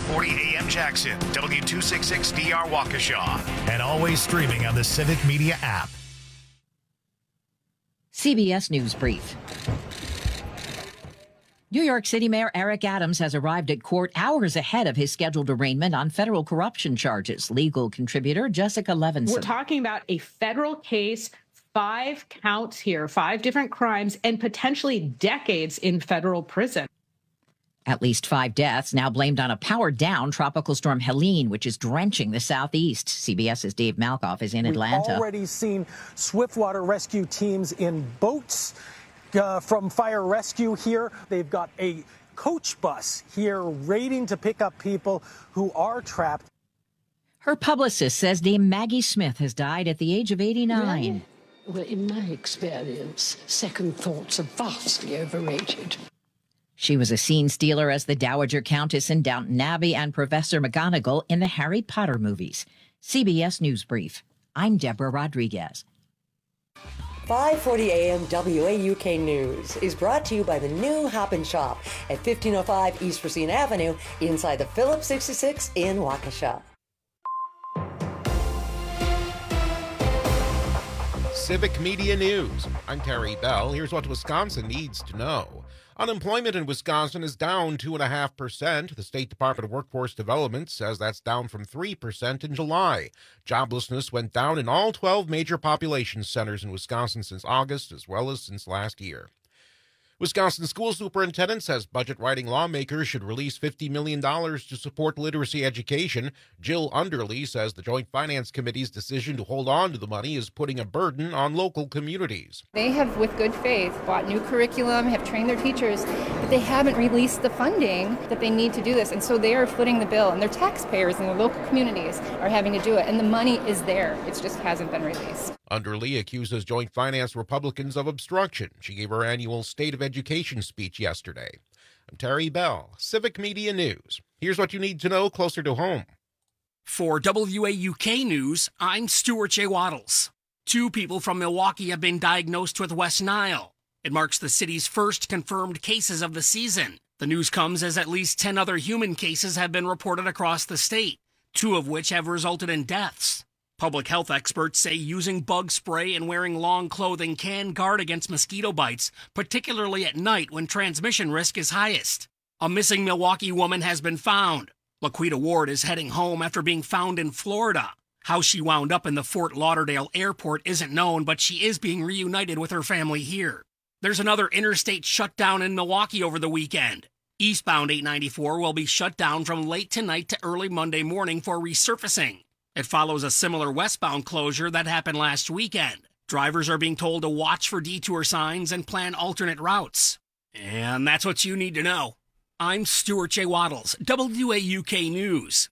540 AM Jackson, W266DR Waukesha, and always streaming on the Civic Media app. CBS News Brief. New York City Mayor Eric Adams has arrived at court hours ahead of his scheduled arraignment on federal corruption charges. Legal contributor Jessica Levinson. We're talking about a federal case, 5 counts here, 5 different crimes, and potentially decades in federal prison. At least 5 deaths now blamed on a powered-down tropical storm Helene, which is drenching the southeast. CBS's Dave Malkoff is in Atlanta. We've already seen swiftwater rescue teams in boats from fire rescue here. They've got a coach bus here waiting to pick up people who are trapped. Her publicist says Dame Maggie Smith has died at the age of 89. Really? Well, in my experience, second thoughts are vastly overrated. She was a scene stealer as the Dowager Countess in Downton Abbey and Professor McGonagall in the Harry Potter movies. CBS News Brief. I'm Deborah Rodriguez. 540 AM WAUK News is brought to you by the new Hop and Shop at 1505 East Racine Avenue inside the Phillips 66 in Waukesha. Civic Media News. I'm Terry Bell. Here's what Wisconsin needs to know. Unemployment in Wisconsin is down 2.5%. The State Department of Workforce Development says that's down from 3% in July. Joblessness went down in all 12 major population centers in Wisconsin since August, as well as since last year. Wisconsin school superintendent says budget-writing lawmakers should release $50 million to support literacy education. Jill Underly says the Joint Finance Committee's decision to hold on to the money is putting a burden on local communities. They have, with good faith, bought new curriculum, have trained their teachers, but they haven't released the funding that they need to do this. And so they are footing the bill, and their taxpayers and their local communities are having to do it. And the money is there. It just hasn't been released. Underly accuses Joint Finance Republicans of obstruction. She gave her annual State of Education speech yesterday. I'm Terry Bell, Civic Media News. Here's what you need to know closer to home. For WAUK News, I'm Stuart J. Waddles. 2 people from Milwaukee have been diagnosed with West Nile. It marks the city's first confirmed cases of the season. The news comes as at least 10 other human cases have been reported across the state, 2 of which have resulted in deaths. Public health experts say using bug spray and wearing long clothing can guard against mosquito bites, particularly at night when transmission risk is highest. A missing Milwaukee woman has been found. Laquita Ward is heading home after being found in Florida. How she wound up in the Fort Lauderdale airport isn't known, but she is being reunited with her family here. There's another interstate shutdown in Milwaukee over the weekend. Eastbound 894 will be shut down from late tonight to early Monday morning for resurfacing. It follows a similar westbound closure that happened last weekend. Drivers are being told to watch for detour signs and plan alternate routes. And that's what you need to know. I'm Stuart J. Waddles, WAUK News.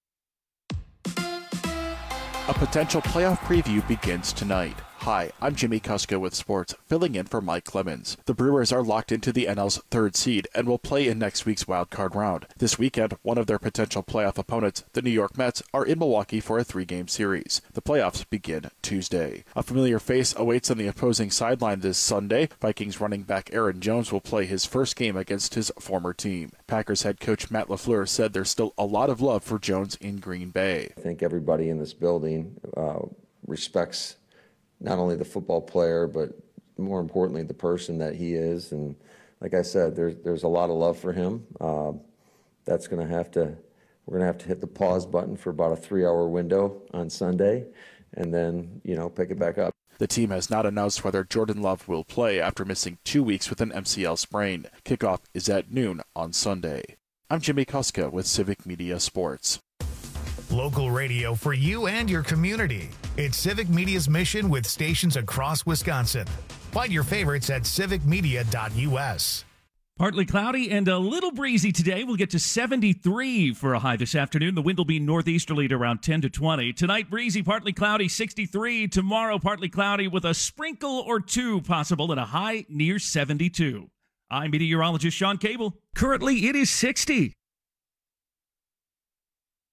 A potential playoff preview begins tonight. Hi, I'm Jimmy Kuska with sports, filling in for Mike Clemens. The Brewers are locked into the NL's 3rd seed and will play in next week's wildcard round. This weekend, one of their potential playoff opponents, the New York Mets, are in Milwaukee for a 3-game series. The playoffs begin Tuesday. A familiar face awaits on the opposing sideline this Sunday. Vikings running back Aaron Jones will play his first game against his former team. Packers head coach Matt LaFleur said there's still a lot of love for Jones in Green Bay. I think everybody in this building respects not only the football player, but more importantly, the person that he is. And like I said, there's a lot of love for him. We're going to have to hit the pause button for about a 3-hour window on Sunday and then, pick it back up. The team has not announced whether Jordan Love will play after missing 2 weeks with an MCL sprain. Kickoff is at noon on Sunday. I'm Jimmy Kuska with Civic Media Sports. Local radio for you and your community. It's Civic Media's mission with stations across Wisconsin. Find your favorites at civicmedia.us. Partly cloudy and a little breezy today. We'll get to 73 for a high this afternoon. The wind will be northeasterly at around 10 to 20. Tonight, breezy, partly cloudy, 63. Tomorrow, partly cloudy with a sprinkle or 2 possible and a high near 72. I'm meteorologist Sean Cable. Currently, it is 60.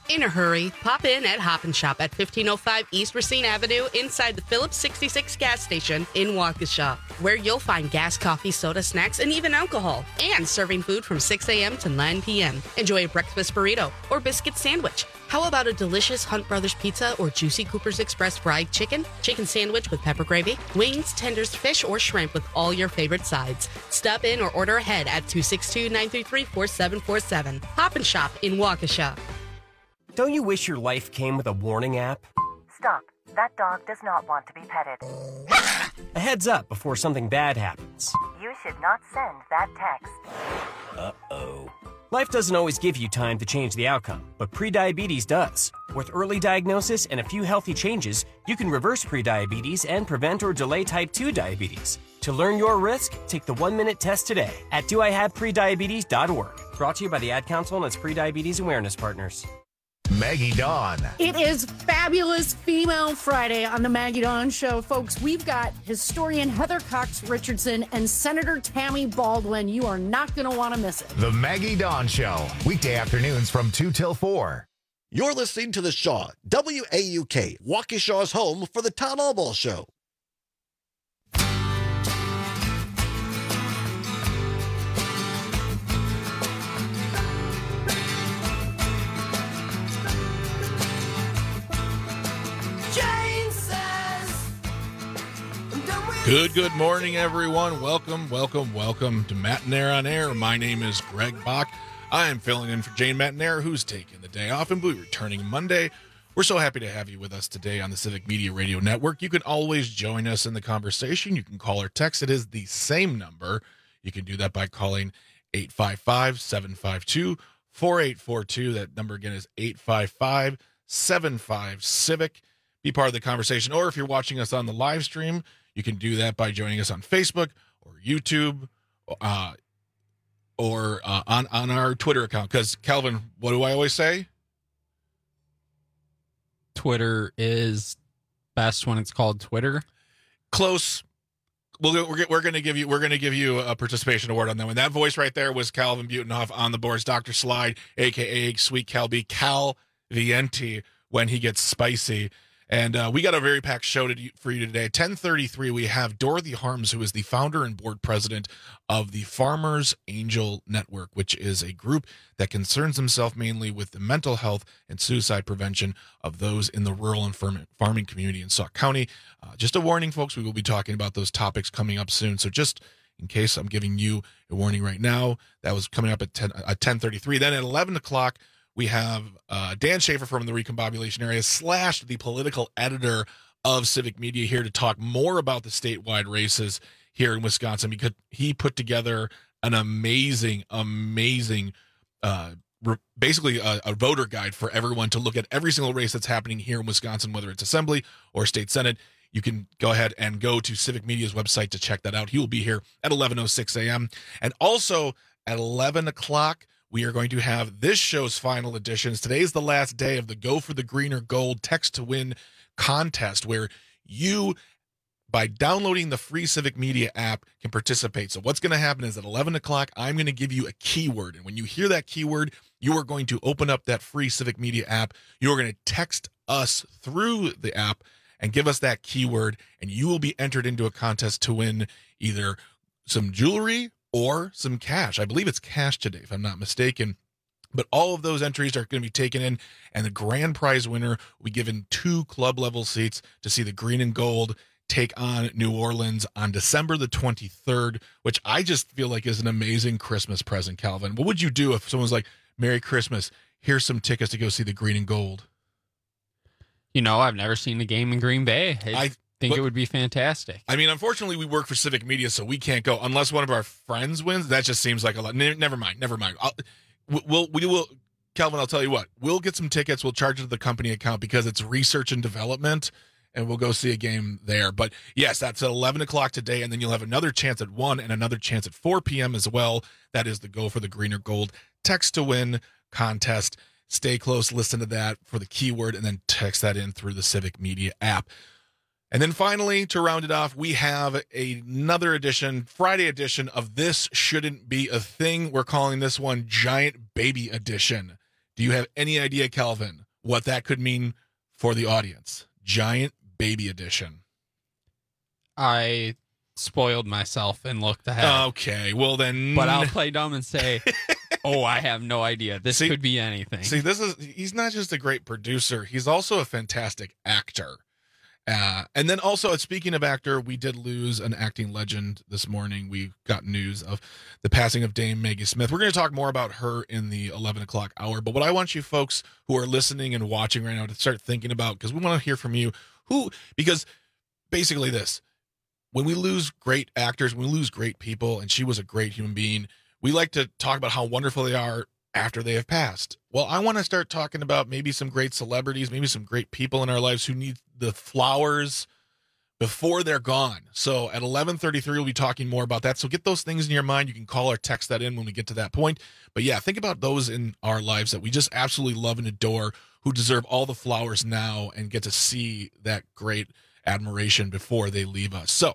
In a hurry, pop in at Hop & Shop at 1505 East Racine Avenue inside the Phillips 66 gas station in Waukesha, where you'll find gas, coffee, soda, snacks, and even alcohol, and serving food from 6 a.m. to 9 p.m. Enjoy a breakfast burrito or biscuit sandwich. How about a delicious Hunt Brothers pizza or juicy Cooper's Express fried chicken sandwich with pepper gravy, wings, tenders, fish, or shrimp with all your favorite sides? Stop in or order ahead at 262-933-4747. Hop & Shop in Waukesha. Don't you wish your life came with a warning app? Stop. That dog does not want to be petted. A heads up before something bad happens. You should not send that text. Uh-oh. Life doesn't always give you time to change the outcome, but prediabetes does. With early diagnosis and a few healthy changes, you can reverse prediabetes and prevent or delay type 2 diabetes. To learn your risk, take the 1-minute test today at doihaveprediabetes.org. Brought to you by the Ad Council and its Prediabetes Awareness Partners. Maggie Dawn. It is Fabulous Female Friday on the Maggie Dawn Show. Folks, we've got historian Heather Cox Richardson and Senator Tammy Baldwin. You are not going to want to miss it. The Maggie Dawn Show, weekday afternoons from 2 till 4. You're listening to The Shaw, WAUK, Waukesha's home for the Tom Albaugh Show. Good morning, everyone. Welcome to Matinaire on Air. My name is Greg Bach. I am filling in for Jane Matinaire, who's taking the day off and will be returning Monday. We're so happy to have you with us today on the Civic Media Radio Network. You can always join us in the conversation. You can call or text. It is the same number. You can do that by calling 855-752-4842. That number again is 855-75-CIVIC. Be part of the conversation. Or if you're watching us on the live stream, you can do that by joining us on Facebook or YouTube or on our Twitter account. Because, Calvin, what do I always say? Twitter is best when it's called Twitter. Close. We're going to give you a participation award on that one. That voice right there was Calvin Butenhoff. On the boards, Dr. Slide, a.k.a. Sweet Calby, Cal Vienti, when he gets spicy. And we got a very packed show for you today. At 10:33, we have Dorothy Harms, who is the founder and board president of the Farmers Angel Network, which is a group that concerns himself mainly with the mental health and suicide prevention of those in the rural and farming community in Sauk County. Just a warning, folks, we will be talking about those topics coming up soon. So just in case I'm giving you a warning right now, that was coming up at 10:33. Then at 11 o'clock, we have Dan Schaefer from the Recombobulation Area / the political editor of Civic Media here to talk more about the statewide races here in Wisconsin, because he put together an amazing, basically a voter guide for everyone to look at every single race that's happening here in Wisconsin, whether it's Assembly or State Senate. You can go ahead and go to Civic Media's website to check that out. He will be here at 11:06 a.m. And also at 11 o'clock, we are going to have this show's final editions. Today's the last day of the Go for the Green or Gold Text to Win contest, where you, by downloading the free Civic Media app, can participate. So what's going to happen is at 11 o'clock, I'm going to give you a keyword. And when you hear that keyword, you are going to open up that free Civic Media app. You are going to text us through the app and give us that keyword, and you will be entered into a contest to win either some jewelry or some cash. I believe it's cash today, if I'm not mistaken. But all of those entries are going to be taken in, and the grand prize winner will be given 2 club-level seats to see the Green and Gold take on New Orleans on December the 23rd, which I just feel like is an amazing Christmas present, Calvin. What would you do if someone's like, Merry Christmas, here's some tickets to go see the Green and Gold? You know, I've never seen the game in Green Bay. I think it would be fantastic. I mean, unfortunately, we work for Civic Media, so we can't go unless one of our friends wins. That just seems like a lot. Never mind. We will, Calvin, I'll tell you what. We'll get some tickets. We'll charge it to the company account because it's research and development, and we'll go see a game there. But yes, that's at 11 o'clock today, and then you'll have another chance at 1 and another chance at 4 p.m. as well. That is the Go for the Green or Gold Text to Win contest. Stay close, listen to that for the keyword, and then text that in through the Civic Media app. And then finally, to round it off, we have another edition, Friday edition of This Shouldn't Be a Thing. We're calling this one Giant Baby Edition. Do you have any idea, Calvin, what that could mean for the audience? Giant Baby Edition. I spoiled myself and looked ahead. Okay, well then. But I'll play dumb and say, oh, I have no idea. This could be anything. See, he's not just a great producer, he's also a fantastic actor. And then also, speaking of actor, we did lose an acting legend this morning. We got news of the passing of Dame Maggie Smith. We're going to talk more about her in the 11 o'clock hour. But what I want you folks who are listening and watching right now to start thinking about, because we want to hear from you, because basically this, when we lose great actors, when we lose great people, and she was a great human being, we like to talk about how wonderful they are after they have passed. Well, I want to start talking about maybe some great celebrities, maybe some great people in our lives who need the flowers before they're gone. So at 11:33, we'll be talking more about that. So get those things in your mind. You can call or text that in when we get to that point. But yeah, think about those in our lives that we just absolutely love and adore, who deserve all the flowers now and get to see that great admiration before they leave us. So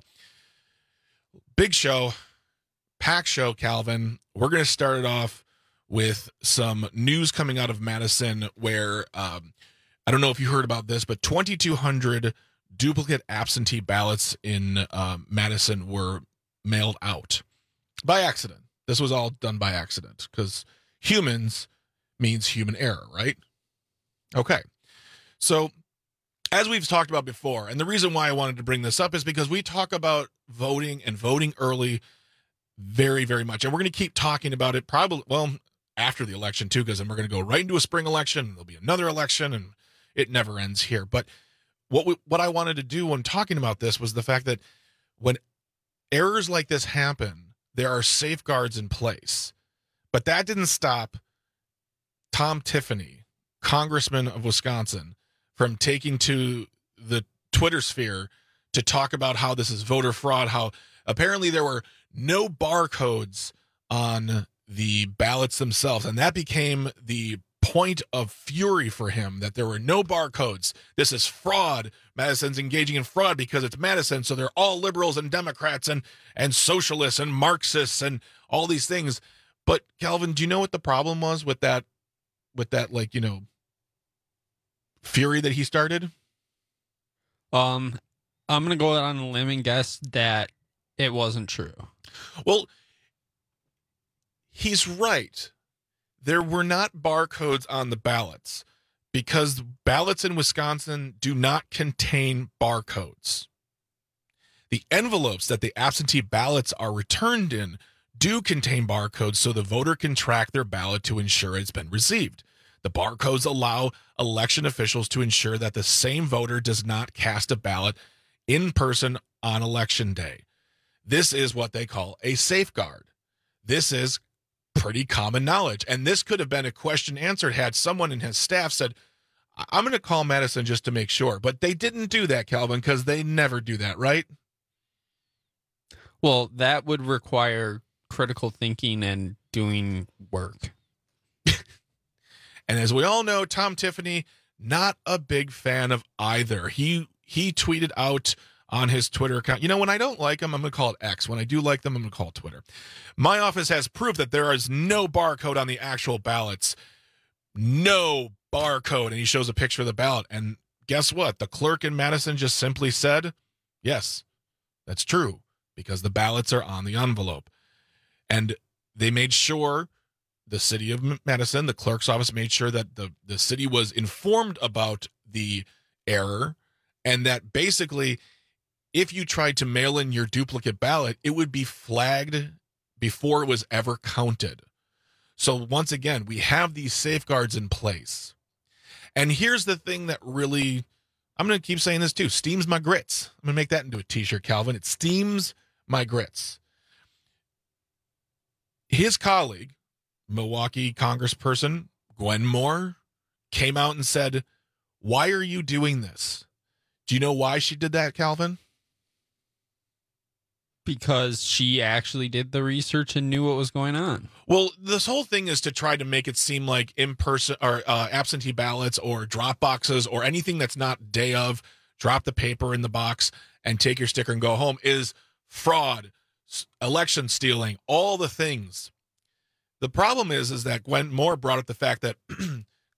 big show, packed show, Calvin. We're going to start it off with some news coming out of Madison where, I don't know if you heard about this, but 2,200 duplicate absentee ballots in Madison were mailed out by accident. This was all done by accident because humans means human error, right? Okay. So as we've talked about before, and the reason why I wanted to bring this up is because we talk about voting and voting early very, very much. And we're going to keep talking about it probably, well, after the election too, because then we're going to go right into a spring election. There'll be another election and it never ends here. But what I wanted to do when talking about this was the fact that when errors like this happen, there are safeguards in place. But that didn't stop Tom Tiffany, Congressman of Wisconsin, from taking to the Twitter sphere to talk about how this is voter fraud, how apparently there were no barcodes on the ballots themselves. And that became the point of fury for him, that there were no barcodes. This is fraud. Madison's engaging in fraud because it's Madison. So they're all liberals and Democrats and socialists and Marxists and all these things. But Calvin, do you know what the problem was with that, like, you know, fury that he started? I'm going to go out on a limb and guess that it wasn't true. Well, he's right. There were not barcodes on the ballots because ballots in Wisconsin do not contain barcodes. The envelopes that the absentee ballots are returned in do contain barcodes so the voter can track their ballot to ensure it's been received. The barcodes allow election officials to ensure that the same voter does not cast a ballot in person on election day. This is what they call a safeguard. This is pretty common knowledge. And this could have been a question answered had someone in his staff said, I'm going to call Madison just to make sure. But they didn't do that, Calvin, because they never do that, right? Well, that would require critical thinking and doing work. And as we all know, Tom Tiffany, not a big fan of either. He tweeted out on his Twitter account, you know, when I don't like them, I'm going to call it X. When I do like them, I'm going to call it Twitter. My office has proof that there is no barcode on the actual ballots. No barcode. And he shows a picture of the ballot. And guess what? The clerk in Madison just simply said, yes, that's true, because the ballots are on the envelope. And they made sure, the city of Madison, the clerk's office made sure that the city was informed about the error, and that basically if you tried to mail in your duplicate ballot, it would be flagged before it was ever counted. So once again, we have these safeguards in place. And here's the thing that really, I'm going to keep saying this too, steams my grits. I'm going to make that into a t-shirt, Calvin. It steams my grits. His colleague, Milwaukee Congressperson Gwen Moore, came out and said, why are you doing this? Do you know why she did that, Calvin? Because she actually did the research and knew what was going on. Well, this whole thing is to try to make it seem like in-person or absentee ballots or drop boxes or anything that's not day of, drop the paper in the box and take your sticker and go home is fraud, election stealing, all the things. The problem is that Gwen Moore brought up the fact that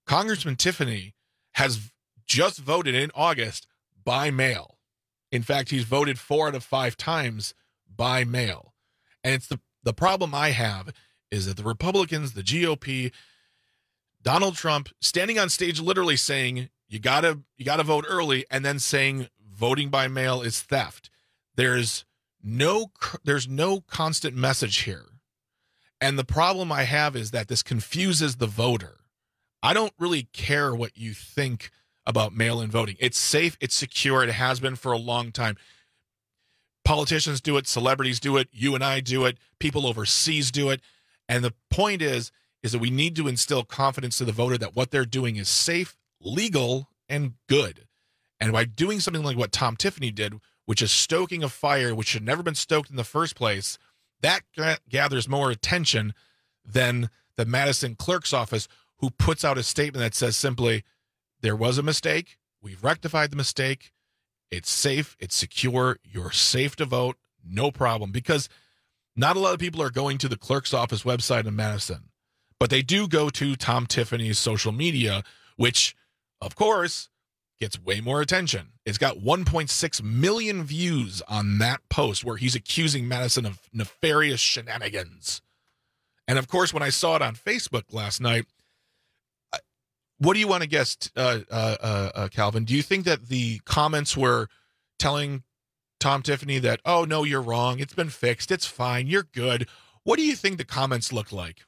Congressman Tiffany has just voted in August by mail. In fact, he's voted 4 out of 5 times by mail. And it's the problem I have is that the Republicans, the GOP, Donald Trump standing on stage literally saying you gotta vote early, and then saying voting by mail is theft. There's no constant message here. And the problem I have is that this confuses the voter. I don't really care what you think about mail-in voting. It's safe, it's secure, it has been for a long time. Politicians do it, celebrities do it, you and I do it, people overseas do it. And the point is that we need to instill confidence to the voter that what they're doing is safe, legal, and good. And by doing something like what Tom Tiffany did, which is stoking a fire which should never been stoked in the first place, that gathers more attention than the Madison clerk's office, who puts out a statement that says simply, there was a mistake, we've rectified the mistake, it's safe, it's secure, you're safe to vote, no problem. Because not a lot of people are going to the clerk's office website in Madison, but they do go to Tom Tiffany's social media, which, of course, gets way more attention. It's got 1.6 million views on that post where he's accusing Madison of nefarious shenanigans. And, of course, when I saw it on Facebook last night, what do you want to guess, Calvin? Do you think that the comments were telling Tom Tiffany that, oh, no, you're wrong, it's been fixed, it's fine, you're good? What do you think the comments look like?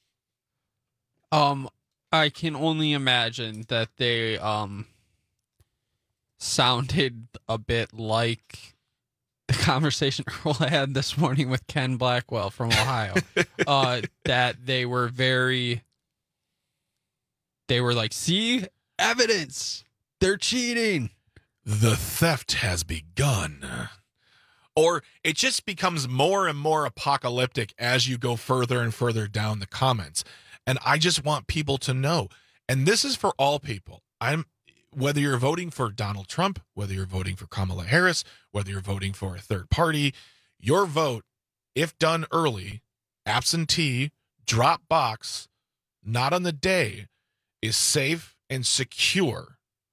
I can only imagine that they sounded a bit like the conversation Earl had this morning with Ken Blackwell from Ohio. That they were like, see, evidence, they're cheating. The theft has begun. Or it just becomes more and more apocalyptic as you go further and further down the comments. And I just want people to know, and this is for all people. Whether you're voting for Donald Trump, whether you're voting for Kamala Harris, whether you're voting for a third party, your vote, if done early, absentee, drop box, not on the day, is safe and secure.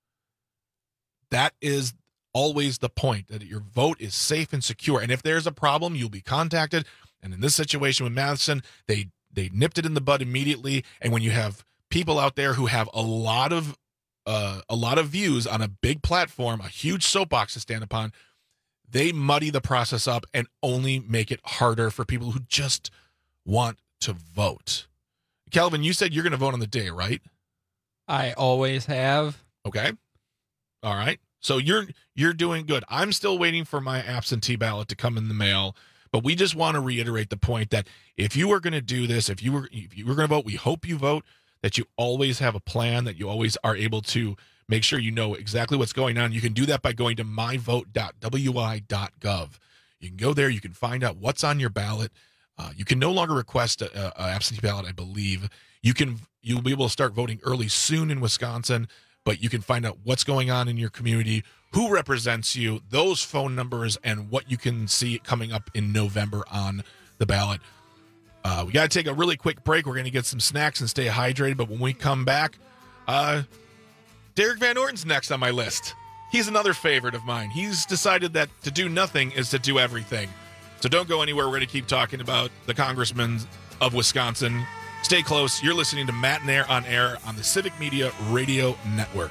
That is always the point, that your vote is safe and secure. And if there's a problem, you'll be contacted. And in this situation with Madison, they nipped it in the bud immediately. And when you have people out there who have a lot of views on a big platform, a huge soapbox to stand upon, they muddy the process up and only make it harder for people who just want to vote. Calvin, you said you're going to vote on the day, right? I always have. Okay. All right. So you're doing good. I'm still waiting for my absentee ballot to come in the mail, but we just want to reiterate the point that if you are going to do this, if you were going to vote, we hope you vote, that you always have a plan, that you always are able to make sure you know exactly what's going on. You can do that by going to myvote.wi.gov. You can go there. You can find out what's on your ballot. You can no longer request an absentee ballot, I believe. You'll be able to start voting early soon in Wisconsin, but you can find out what's going on in your community, who represents you, those phone numbers, and what you can see coming up in November on the ballot. We got to take a really quick break. We're going to get some snacks and stay hydrated, but when we come back, Derek Van Orton's next on my list. He's another favorite of mine. He's decided that to do nothing is to do everything. So don't go anywhere. We're going to keep talking about the congressmen of Wisconsin. Stay close. You're listening to Matt and Air on Air on the Civic Media Radio Network.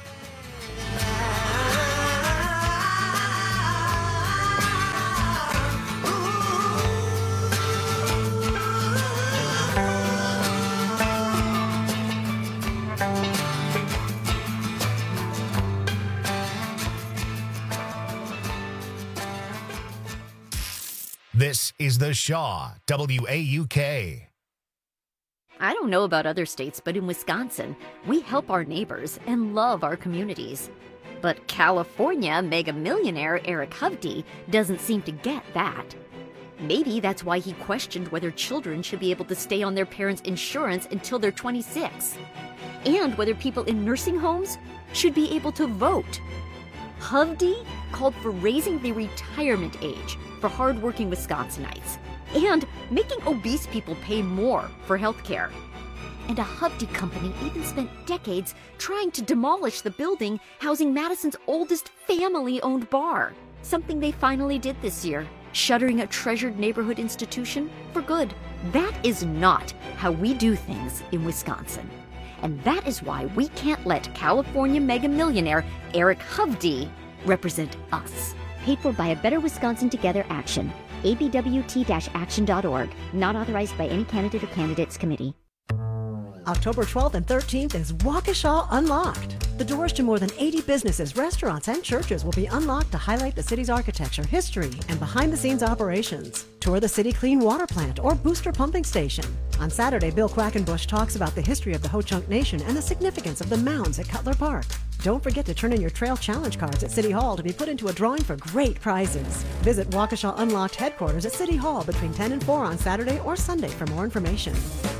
This is the Shaw, WAUK. I don't know about other states, but in Wisconsin, we help our neighbors and love our communities. But California mega millionaire Eric Hovde doesn't seem to get that. Maybe that's why he questioned whether children should be able to stay on their parents' insurance until they're 26, and whether people in nursing homes should be able to vote. Hovde called for raising the retirement age for hardworking Wisconsinites and making obese people pay more for health care. And a Hovde company even spent decades trying to demolish the building housing Madison's oldest family-owned bar. Something they finally did this year, shuttering a treasured neighborhood institution for good. That is not how we do things in Wisconsin. And that is why we can't let California mega millionaire Eric Hovde represent us. Paid for by a Better Wisconsin Together action. abwt-action.org. Not authorized by any candidate or candidates committee. October 12th and 13th is Waukesha Unlocked. The doors to more than 80 businesses, restaurants, and churches will be unlocked to highlight the city's architecture, history, and behind-the-scenes operations. Tour the city clean water plant or booster pumping station. On Saturday, Bill Quackenbush talks about the history of the Ho-Chunk Nation and the significance of the mounds at Cutler Park. Don't forget to turn in your Trail Challenge cards at City Hall to be put into a drawing for great prizes. Visit Waukesha Unlocked headquarters at City Hall between 10 and 4 on Saturday or Sunday for more information.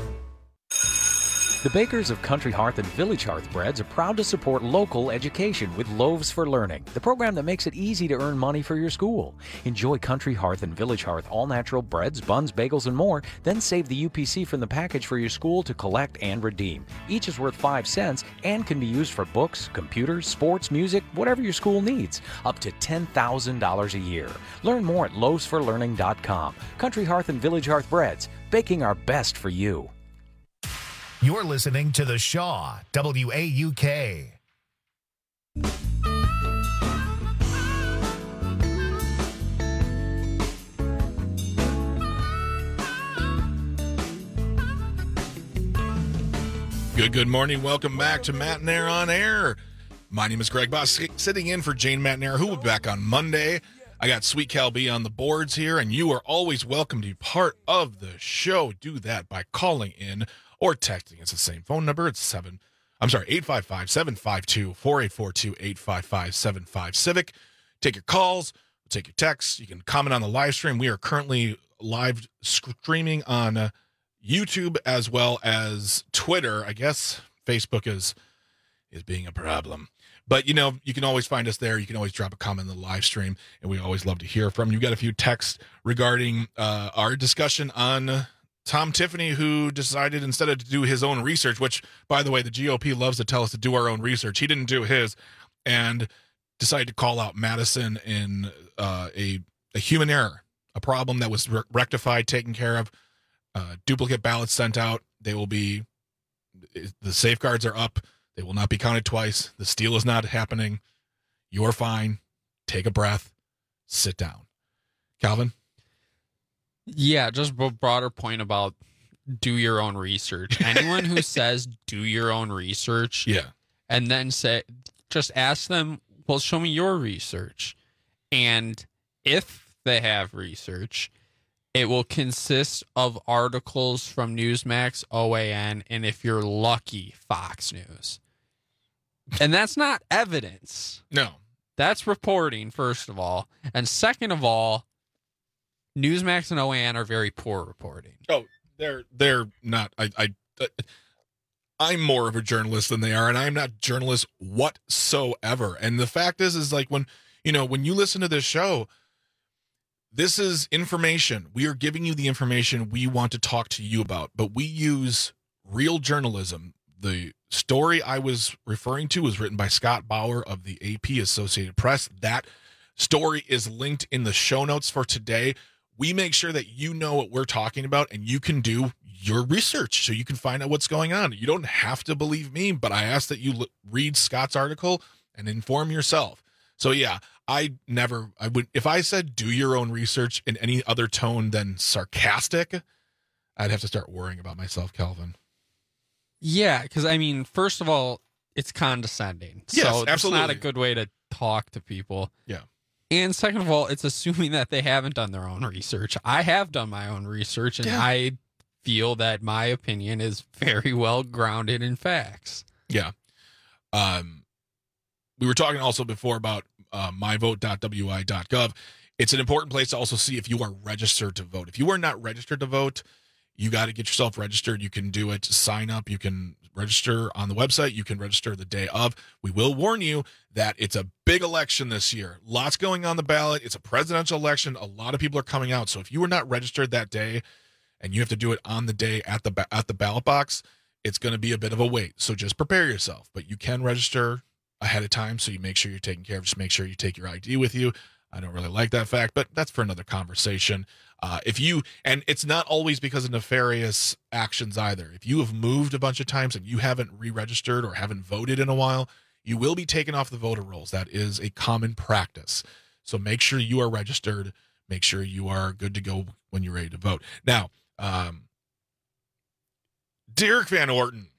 The bakers of Country Hearth and Village Hearth Breads are proud to support local education with Loaves for Learning, the program that makes it easy to earn money for your school. Enjoy Country Hearth and Village Hearth all-natural breads, buns, bagels, and more, then save the UPC from the package for your school to collect and redeem. Each is worth 5 cents and can be used for books, computers, sports, music, whatever your school needs, up to $10,000 a year. Learn more at loavesforlearning.com. Country Hearth and Village Hearth Breads, baking our best for you. You're listening to The Shaw, WAUK. Good morning. Welcome back to Matt and Air on Air. My name is Greg Boss, sitting in for Jane Matt and Air, who will be back on Monday. I got Sweet Cal B on the boards here, and you are always welcome to be part of the show. Do that by calling in or texting. It's the same phone number. It's 855-752-4842, 855-75-CIVIC. Take your calls, take your texts. You can comment on the live stream. We are currently live streaming on YouTube as well as Twitter. I guess Facebook is being a problem. But, you know, you can always find us there. You can always drop a comment in the live stream, and we always love to hear from you. Got a few texts regarding our discussion on Tom Tiffany, who decided instead of to do his own research, which, by the way, the GOP loves to tell us to do our own research. He didn't do his and decided to call out Madison in a human error, a problem that was rectified, taken care of, duplicate ballots sent out. The safeguards are up. They will not be counted twice. The steal is not happening. You're fine. Take a breath. Sit down. Calvin? Yeah, just a broader point about do your own research. Anyone who says do your own research, and then just ask them, well, show me your research. And if they have research, it will consist of articles from Newsmax, OAN, and if you're lucky, Fox News. And that's not evidence. No. That's reporting, first of all. And second of all, Newsmax and OAN are very poor reporting. Oh, they're not. I'm more of a journalist than they are, and I'm not a journalist whatsoever. And the fact is like when you listen to this show, this is information. We are giving you the information we want to talk to you about, but we use real journalism. The story I was referring to was written by Scott Bauer of the AP Associated Press. That story is linked in the show notes for today. We make sure that you know what we're talking about and you can do your research so you can find out what's going on. You don't have to believe me, but I ask that you read Scott's article and inform yourself. So yeah, I would, if I said do your own research in any other tone than sarcastic, I'd have to start worrying about myself, Calvin. Yeah, because I mean, first of all, it's condescending. Yes, so absolutely. It's not a good way to talk to people. Yeah. And second of all, it's assuming that they haven't done their own research. I have done my own research, and I feel that my opinion is very well grounded in facts. Yeah. We were talking also before about myvote.wi.gov. It's an important place to also see if you are registered to vote. If you are not registered to vote, you got to get yourself registered. You can do it. Sign up. You can register on the website. You can register the day of. We will warn you that it's a big election this year. Lots going on the ballot. It's a presidential election. A lot of people are coming out. So if you were not registered that day and you have to do it on the day at the ballot box, it's going to be a bit of a wait. So just prepare yourself. But you can register ahead of time, so you make sure you're taken care of. Just make sure you take your ID with you. I don't really like that fact, but that's for another conversation. And it's not always because of nefarious actions either. If you have moved a bunch of times and you haven't re-registered or haven't voted in a while, you will be taken off the voter rolls. That is a common practice. So make sure you are registered. Make sure you are good to go when you're ready to vote. Now, Derek Van Orton.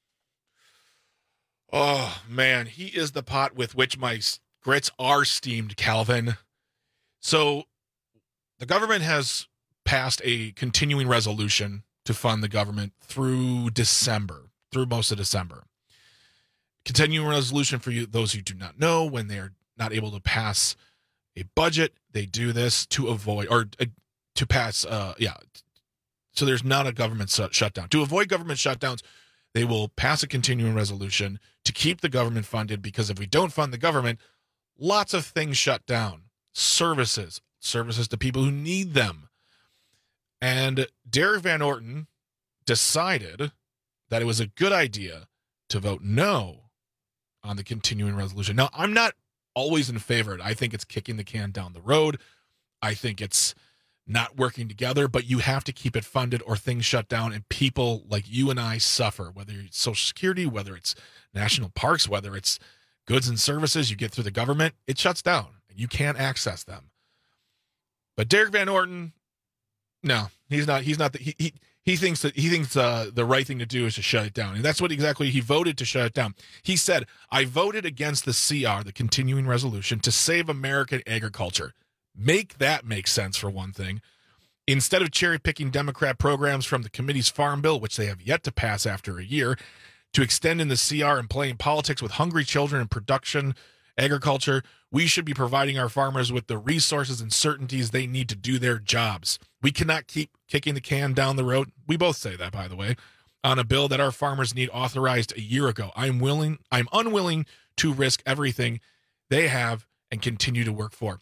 Oh, man, he is the pot with which my grits are steamed, Calvin. So the government has passed a continuing resolution to fund the government through most of December. Continuing resolution, for you, those who do not know, when they're not able to pass a budget, they do this to avoid, or to pass, so there's not a government shutdown. To avoid government shutdowns, they will pass a continuing resolution to keep the government funded, because if we don't fund the government, lots of things shut down. Services to people who need them. And Derek Van Orton decided that it was a good idea to vote no on the continuing resolution. Now, I'm not always in favor of it. I think it's kicking the can down the road. I think it's not working together, but you have to keep it funded or things shut down and people like you and I suffer, whether it's Social Security, whether it's national parks, whether it's goods and services you get through the government, it shuts down and you can't access them. But Derek Van Orton, no, he's not. He thinks the right thing to do is to shut it down. And that's what exactly he voted to shut it down. He said, I voted against the CR, the continuing resolution, to save American agriculture. Make that make sense, for one thing. Instead of cherry-picking Democrat programs from the committee's Farm Bill, which they have yet to pass after a year, to extend in the CR and playing politics with hungry children in production agriculture, we should be providing our farmers with the resources and certainties they need to do their jobs. We cannot keep kicking the can down the road. We both say that, by the way, on a bill that our farmers need authorized a year ago. I'm unwilling to risk everything they have and continue to work for.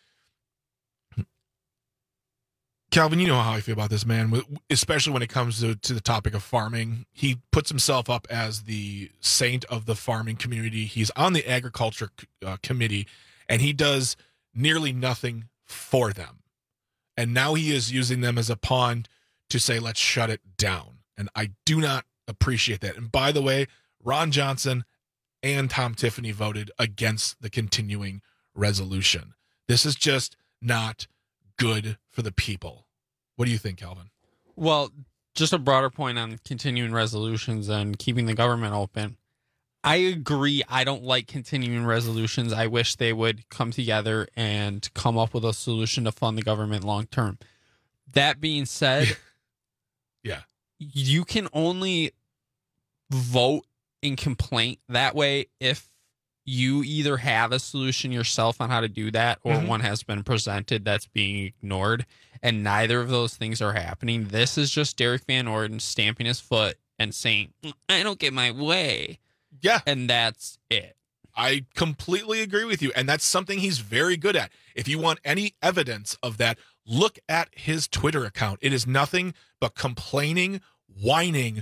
Calvin, you know how I feel about this man, especially when it comes to the topic of farming. He puts himself up as the saint of the farming community. He's on the agriculture committee, and he does nearly nothing for them. And now he is using them as a pawn to say, let's shut it down. And I do not appreciate that. And by the way, Ron Johnson and Tom Tiffany voted against the continuing resolution. This is just not good for the people. What do you think, Calvin? Well, just a broader point on continuing resolutions and keeping the government open. I agree. I don't like continuing resolutions. I wish they would come together and come up with a solution to fund the government long term. That being said, yeah, you can only vote in complaint that way if you either have a solution yourself on how to do that, or one has been presented that's being ignored, and neither of those things are happening. This is just Derek Van Orton stamping his foot and saying, I don't get my way. Yeah. And that's it. I completely agree with you, and that's something he's very good at. If you want any evidence of that, look at his Twitter account. It is nothing but complaining, whining,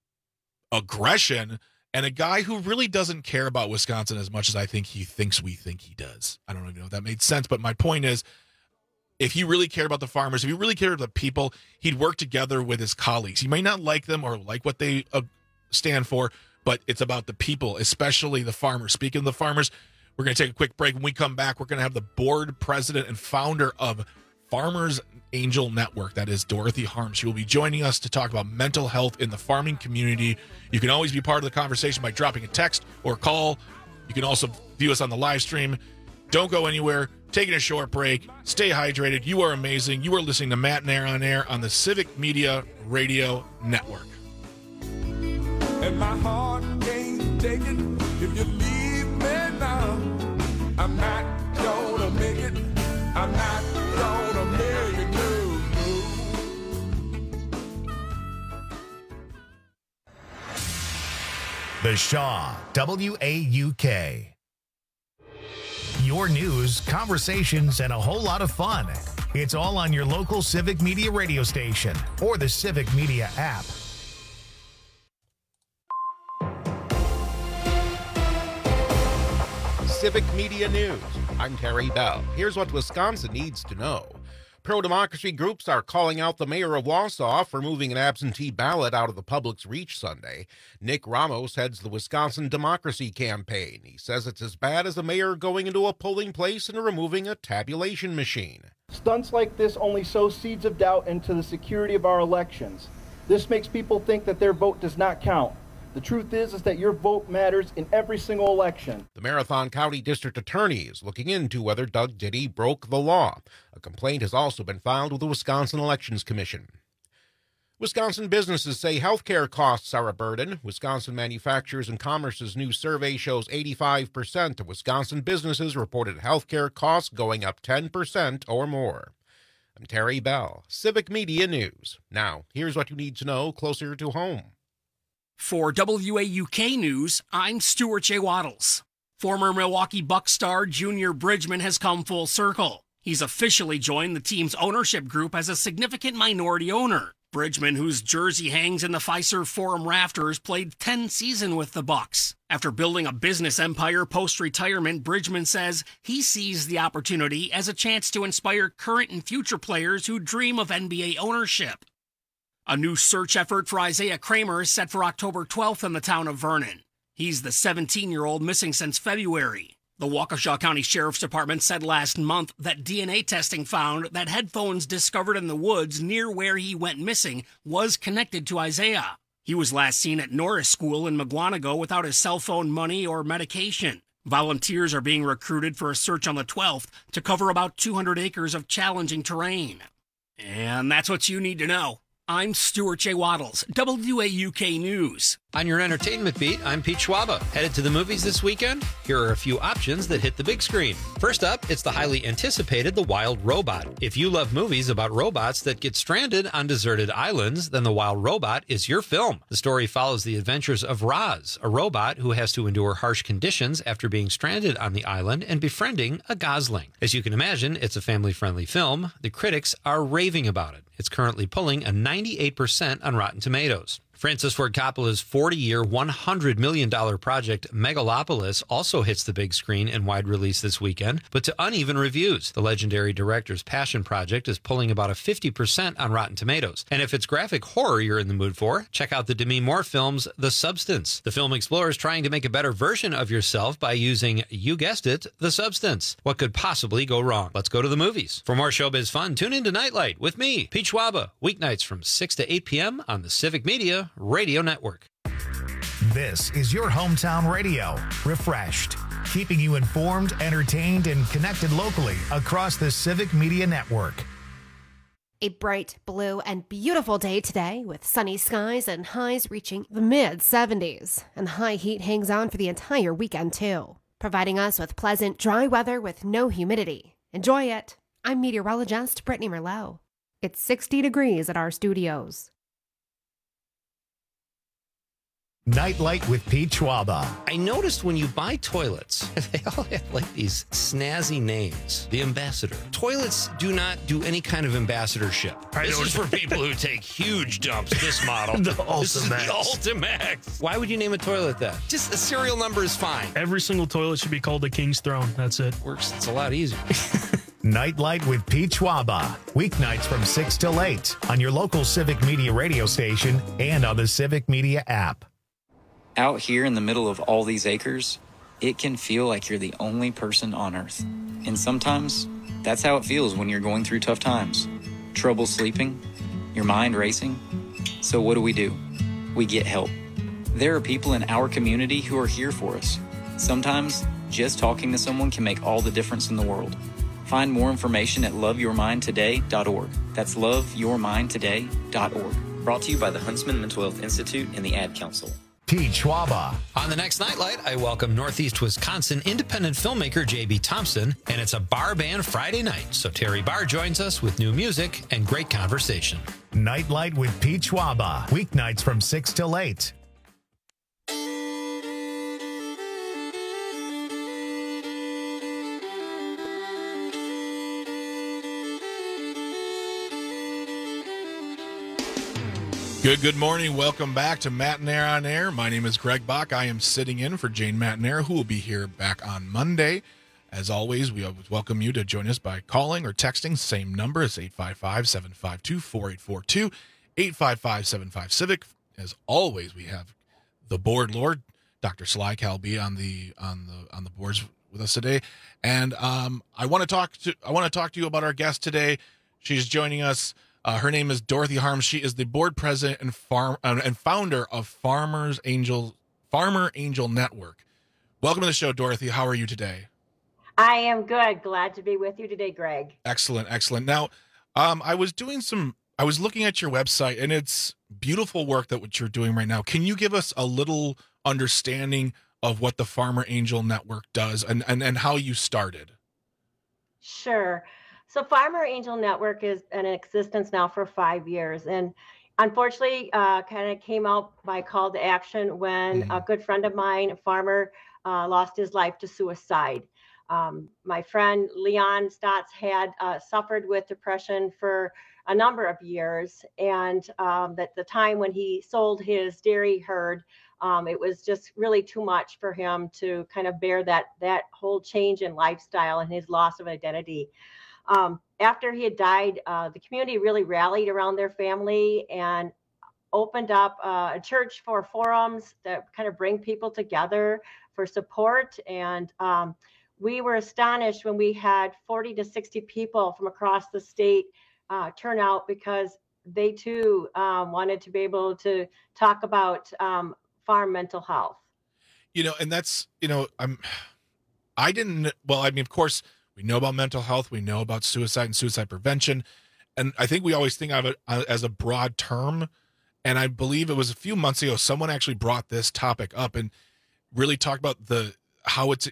aggression, and a guy who really doesn't care about Wisconsin as much as I think he thinks we think he does. I don't even know if that made sense, but my point is, if he really cared about the farmers, if he really cared about the people, he'd work together with his colleagues. He may not like them or like what they stand for, but it's about the people, especially the farmers. Speaking of the farmers, we're going to take a quick break. When we come back, we're going to have the board president and founder of Farmers Angel Network. That is Dorothy Harms. She will be joining us to talk about mental health in the farming community. You can always be part of the conversation by dropping a text or call. You can also view us on the live stream. Don't go anywhere. Taking a short break. Stay hydrated. You are amazing. You are listening to Matt and Aaron on Air on the Civic Media Radio Network. And my heart can't take it if you leave me now. I'm not gonna make it. I'm not gonna make it. The Shaw, WAUK. Your news, conversations, and a whole lot of fun. It's all on your local Civic Media radio station or the Civic Media app. Civic Media News. I'm Terry Bell. Here's what Wisconsin needs to know. Pro-democracy groups are calling out the mayor of Wausau for moving an absentee ballot out of the public's reach Sunday. Nick Ramos heads the Wisconsin Democracy Campaign. He says it's as bad as a mayor going into a polling place and removing a tabulation machine. Stunts like this only sow seeds of doubt into the security of our elections. This makes people think that their vote does not count. The truth is that your vote matters in every single election. The Marathon County District Attorney is looking into whether Doug Diddy broke the law. A complaint has also been filed with the Wisconsin Elections Commission. Wisconsin businesses say healthcare costs are a burden. Wisconsin Manufacturers and Commerce's new survey shows 85% of Wisconsin businesses reported healthcare costs going up 10% or more. I'm Terry Bell, Civic Media News. Now, here's what you need to know closer to home. For WAUK News, I'm Stuart J. Waddles. Former Milwaukee Bucks star Junior Bridgman has come full circle. He's officially joined the team's ownership group as a significant minority owner. Bridgman, whose jersey hangs in the Fiserv Forum rafters, played 10 seasons with the Bucks. After building a business empire post-retirement, Bridgman says he sees the opportunity as a chance to inspire current and future players who dream of NBA ownership. A new search effort for Isaiah Kramer is set for October 12th in the town of Vernon. He's the 17-year-old missing since February. The Waukesha County Sheriff's Department said last month that DNA testing found that headphones discovered in the woods near where he went missing was connected to Isaiah. He was last seen at Norris School in McGuanago without his cell phone, money, or medication. Volunteers are being recruited for a search on the 12th to cover about 200 acres of challenging terrain. And that's what you need to know. I'm Stuart J. Waddles, WAUK News. On your entertainment beat, I'm Pete Schwaba. Headed to the movies this weekend? Here are a few options that hit the big screen. First up, it's the highly anticipated The Wild Robot. If you love movies about robots that get stranded on deserted islands, then The Wild Robot is your film. The story follows the adventures of Roz, a robot who has to endure harsh conditions after being stranded on the island and befriending a gosling. As you can imagine, it's a family-friendly film. The critics are raving about it. It's currently pulling a 98% on Rotten Tomatoes. Francis Ford Coppola's 40-year, $100 million project Megalopolis also hits the big screen in wide release this weekend, but to uneven reviews. The legendary director's passion project is pulling about a 50% on Rotten Tomatoes. And if it's graphic horror you're in the mood for, check out the Demi Moore film's The Substance. The film explores trying to make a better version of yourself by using, you guessed it, the substance. What could possibly go wrong? Let's go to the movies. For more showbiz fun, tune into Nightlight with me, Pete Schwaba, weeknights from 6 to 8 p.m. on the Civic Media Radio Network. This is your hometown radio, refreshed, keeping you informed, entertained, and connected locally across the Civic Media Network. A bright, blue, and beautiful day today with sunny skies and highs reaching the mid-70s. And the high heat hangs on for the entire weekend, too, providing us with pleasant, dry weather with no humidity. Enjoy it. I'm meteorologist Brittany Merlot. It's 60 degrees at our studios. Nightlight with Pete Schwaba. I noticed when you buy toilets, they all have like these snazzy names. The Ambassador. Toilets do not do any kind of ambassadorship. This is for people who take huge dumps, this model. The This is the Ultimax. Ultimax. Why would you name a toilet that? Just the serial number is fine. Every single toilet should be called the King's Throne. That's it. Works. It's a lot easier. Nightlight with Pete Schwaba. Weeknights from 6 till 8 on your local Civic Media radio station and on the Civic Media app. Out here in the middle of all these acres, it can feel like you're the only person on Earth. And sometimes, that's how it feels when you're going through tough times. Trouble sleeping, your mind racing. So what do? We get help. There are people in our community who are here for us. Sometimes, just talking to someone can make all the difference in the world. Find more information at loveyourmindtoday.org. That's loveyourmindtoday.org. Brought to you by the Huntsman Mental Health Institute and the Ad Council. Pete Schwaba. On the next Nightlight, I welcome Northeast Wisconsin independent filmmaker J.B. Thompson, and it's a bar band Friday night. So Terry Barr joins us with new music and great conversation. Nightlight with Pete Schwaba. Weeknights from 6 till 8. Good morning. Welcome back to Matt and Air on Air. My name is Greg Bach. I am sitting in for Jane Matt-Nair, who will be here back on Monday. As always, we always welcome you to join us by calling or texting. Same number is 855-752-4842, 855-75-CIVIC. As always, we have the board lord, Dr. Sly Calby, on the boards with us today. And I want to talk to you about our guest today. She's joining us. Her name is Dorothy Harms. She is the board president and founder of Farmer Angel Network. Welcome to the show, Dorothy. How are you today? I am good. Glad to be with you today, Greg. Excellent. Now, I was looking at your website, and it's beautiful work that what you're doing right now. Can you give us a little understanding of what the Farmer Angel Network does and how you started? Sure. So Farmer Angel Network is in existence now for 5 years. And unfortunately, kind of came out by call to action when a good friend of mine, a farmer, lost his life to suicide. My friend Leon Stotts had suffered with depression for a number of years. And at the time when he sold his dairy herd, it was just really too much for him to kind of bear that whole change in lifestyle and his loss of identity. After he had died, the community really rallied around their family and opened up a church for forums that kind of bring people together for support. And we were astonished when we had 40 to 60 people from across the state turn out, because they too wanted to be able to talk about farm mental health. And that's, of course, we know about mental health. We know about suicide and suicide prevention. And I think we always think of it as a broad term. And I believe it was a few months ago, someone actually brought this topic up and really talked about how it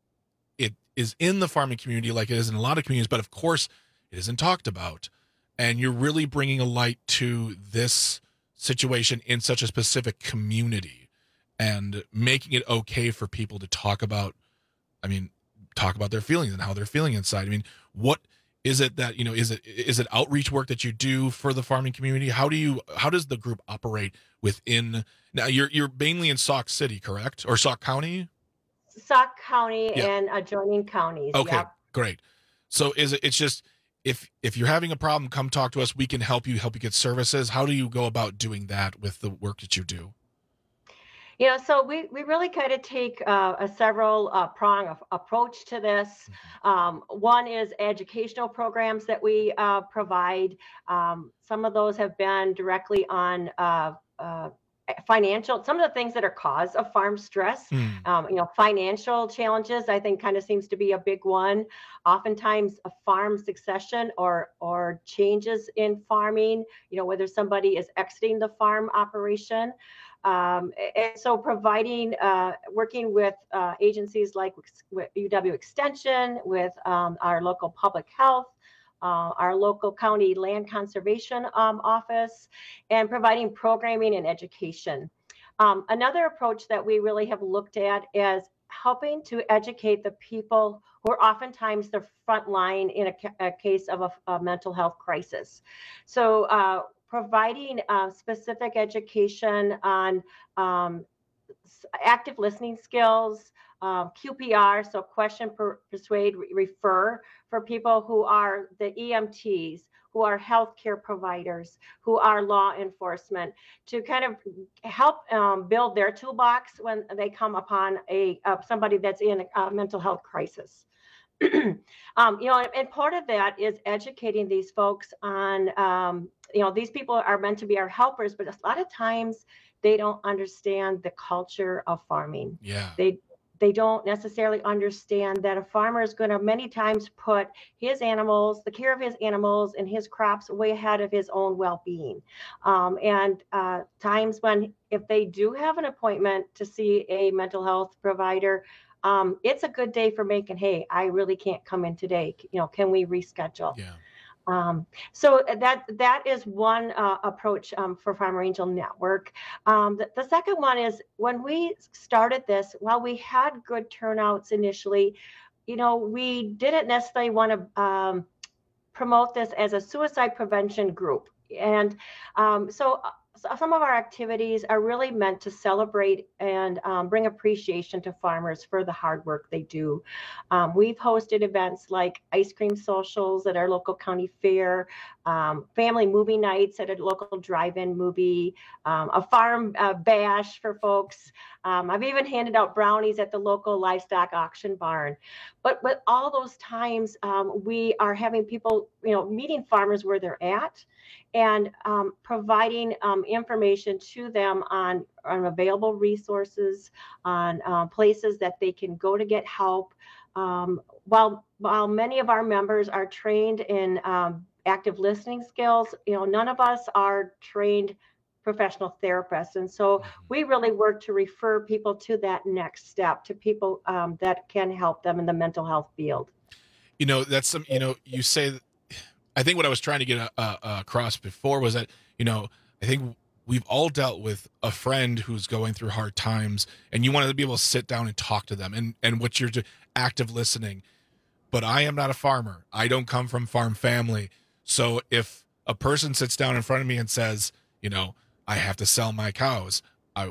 is in the farming community, like it is in a lot of communities, but of course it isn't talked about. And you're really bringing a light to this situation in such a specific community and making it okay for people to talk about their feelings and how they're feeling inside. What is it that, is it outreach work that you do for the farming community? How does the group operate within? Now you're mainly in Sauk City, correct? Or Sauk County? Sauk County and adjoining counties. Okay, yep. Great. So it's just, if you're having a problem, come talk to us. We can help you get services. How do you go about doing that with the work that you do? So we really kind of take a several prong approach to this. One is educational programs that we provide. Some of those have been directly on financial, some of the things that are cause of farm stress. Financial challenges, I think, kind of seems to be a big one. Oftentimes a farm succession or changes in farming, whether somebody is exiting the farm operation. And so providing, working with agencies like UW Extension, with our local public health, our local county land conservation office, and providing programming and education. Another approach that we really have looked at is helping to educate the people who are oftentimes the front line in a case of a mental health crisis. So providing specific education on active listening skills, QPR, so question, persuade, refer, for people who are the EMTs, who are healthcare providers, who are law enforcement, to kind of help build their toolbox when they come upon somebody that's in a mental health crisis. And part of that is educating these folks on, these people are meant to be our helpers, but a lot of times they don't understand the culture of farming. Yeah. They don't necessarily understand that a farmer is going to many times put his animals, the care of his animals and his crops way ahead of his own well-being. And times when, if they do have an appointment to see a mental health provider, it's a good day for making, hey, I really can't come in today. Can we reschedule? Yeah. So that is one approach for Farmer Angel Network. The second one is, when we started this, while we had good turnouts initially, we didn't necessarily want to promote this as a suicide prevention group. And so some of our activities are really meant to celebrate and bring appreciation to farmers for the hard work they do. We've hosted events like ice cream socials at our local county fair, family movie nights at a local drive-in movie, a farm bash for folks. I've even handed out brownies at the local livestock auction barn. But with all those times, we are having people, meeting farmers where they're at and providing information to them on available resources, on places that they can go to get help. While many of our members are trained in active listening skills, none of us are trained professional therapists. And so we really work to refer people to that next step, to people that can help them in the mental health field. That's some, you say, I think what I was trying to get across before was that, I think we've all dealt with a friend who's going through hard times, and you want to be able to sit down and talk to them and what you're active listening. But I am not a farmer. I don't come from farm family. So if a person sits down in front of me and says, I have to sell my cows,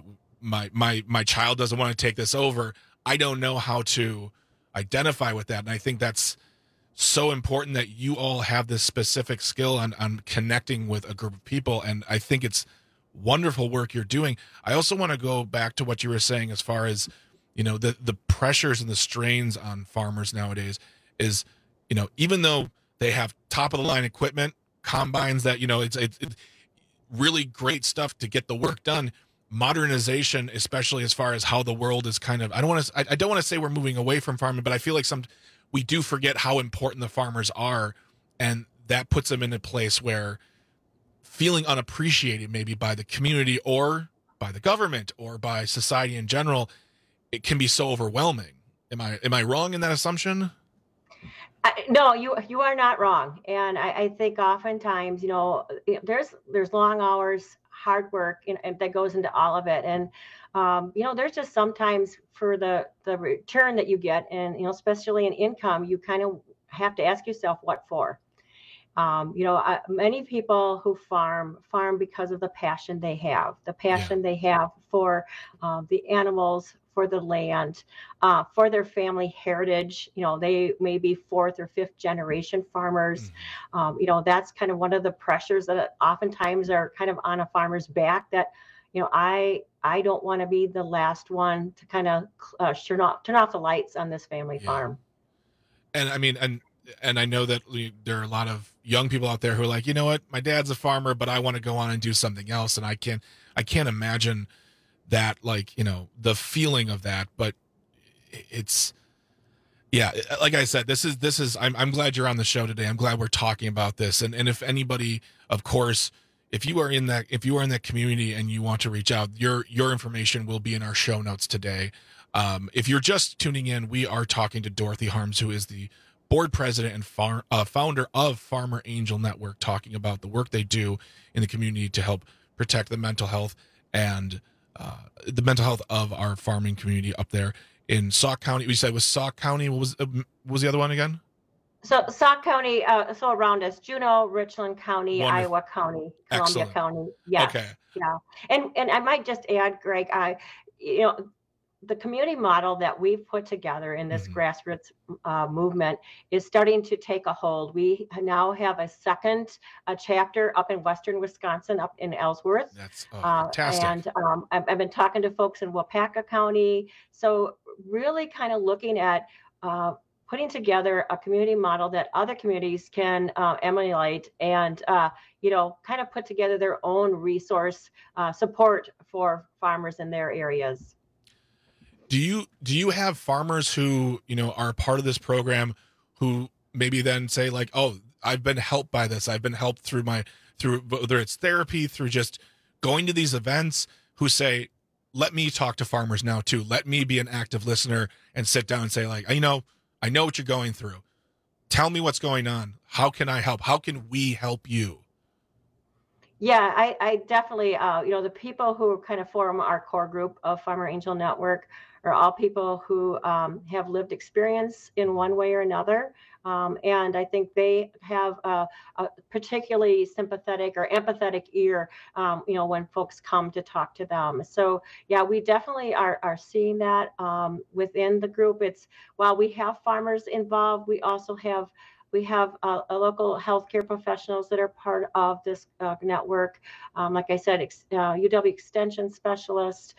my child doesn't want to take this over, I don't know how to identify with that. And I think that's so important that you all have this specific skill on connecting with a group of people. And I think it's wonderful work you're doing. I also want to go back to what you were saying as far as, the pressures and the strains on farmers nowadays is, even though they have top of the line equipment, combines that, it's really great stuff to get the work done. Modernization, especially as far as how the world is kind of, I don't want to say we're moving away from farming, but I feel like we do forget how important the farmers are, and that puts them in a place where feeling unappreciated maybe by the community or by the government or by society in general, it can be so overwhelming. Am I wrong in that assumption? No, you are not wrong. And I think oftentimes, there's long hours, hard work, and that goes into all of it. And, there's just sometimes for the return that you get, and, especially in income, you kind of have to ask yourself what for. Many people who farm because of the passion they have, they have for the animals, for the land, for their family heritage. They may be fourth or fifth generation farmers. That's kind of one of the pressures that oftentimes are kind of on a farmer's back, that, I don't want to be the last one to kind of turn off the lights on this family farm. And I mean, and I know that there are a lot of young people out there who are like, you know what, my dad's a farmer, but I want to go on and do something else. And I can't imagine that, the feeling of that, but it's, like I said, this is, I'm glad you're on the show today. I'm glad we're talking about this. And if anybody, of course, if you are in that community and you want to reach out, your information will be in our show notes today. If you're just tuning in, we are talking to Dorothy Harms, who is the board president and founder of Farmer Angel Network, talking about the work they do in the community to help protect the mental health and the mental health of our farming community up there in Sauk County. We said it was Sauk County. What was the other one again? So Sauk County, so around us, Juneau, Richland County, Wonderful. Iowa County, Columbia Excellent. County. Yes. Okay. Yeah. And I might just add, Greg, the community model that we've put together in this grassroots movement is starting to take a hold. We now have a second chapter up in Western Wisconsin, up in Ellsworth. That's fantastic. And I've been talking to folks in Waupaca County. So really kind of looking at putting together a community model that other communities can emulate and, kind of put together their own resource support for farmers in their areas. Do you have farmers who, are part of this program who maybe then say like, oh, I've been helped by this. I've been helped through whether it's therapy, through just going to these events, who say, let me talk to farmers now too. Let me be an active listener and sit down and say like, I know what you're going through. Tell me what's going on. How can I help? How can we help you? Yeah, I definitely, the people who kind of form our core group of Farmer Angel Network are all people who have lived experience in one way or another. And I think they have a particularly sympathetic or empathetic ear, when folks come to talk to them. So yeah, we definitely are seeing that within the group. While we have farmers involved, we also have a local healthcare professionals that are part of this network. Like I said, UW Extension specialists.